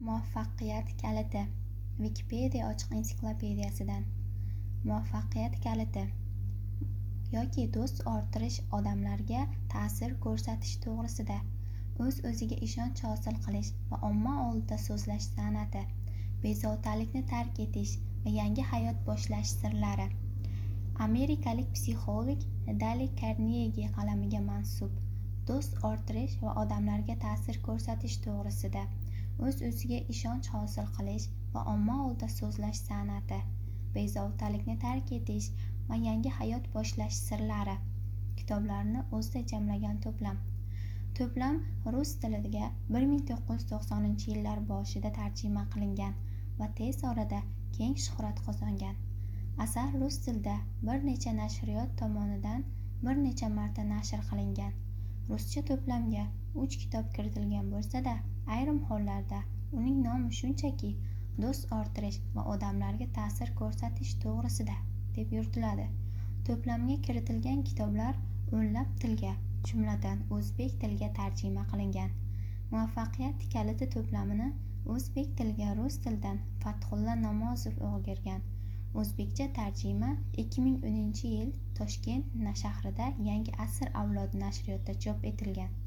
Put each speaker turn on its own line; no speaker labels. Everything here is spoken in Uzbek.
Muvaffaqiyat kaliti. Wikipedia ochiq ensiklopediyasidan. Muvaffaqiyat kaliti yoki do'st orttirish odamlarga ta'sir ko'rsatish to'g'risida. O'z-o'ziga ishonch hosil qilish va omma oldida so'zlash san'ati. Bezovtalikni tark etish va yangi hayot boshlash sirlari. Amerikalik psixolog Dale Carnegie qalamiga mansub. Do'st orttirish va odamlarga ta'sir ko'rsatish to'g'risida. O'z-o'ziga ishonch hosil qilish va omma oldida so'zlash san'ati. Bezovtalikni tark etish va yangi hayot boshlash sirlari kitoblarini o'zida jamlagan to'plam. To'plam rus tiliga 1990-yillar boshida tarjima qilingan va tez orada keng shuhrat qozongan. Asar rus tilida bir necha nashriyot tomonidan bir necha marta nashr qilingan. Ruscha to'plamga 3 kitob kiritilgan bo'lsa-da, ayrim hollarda uning nomi shunchaki do'st orttirish va odamlarga ta'sir ko'rsatish to'g'risida deb yuritiladi. To'plamga kiritilgan kitoblar o'nlab tilga, jumladan o'zbek tiliga tarjima qilingan. Muvaffaqiyat kaliti to'plamini o'zbek tiliga rus tilidan Fathulla Namozov o'girgan. O'zbekcha tarjima 2010-yil Toshkent shahrida Yangi asr avlodi nashriyotida chop etilgan.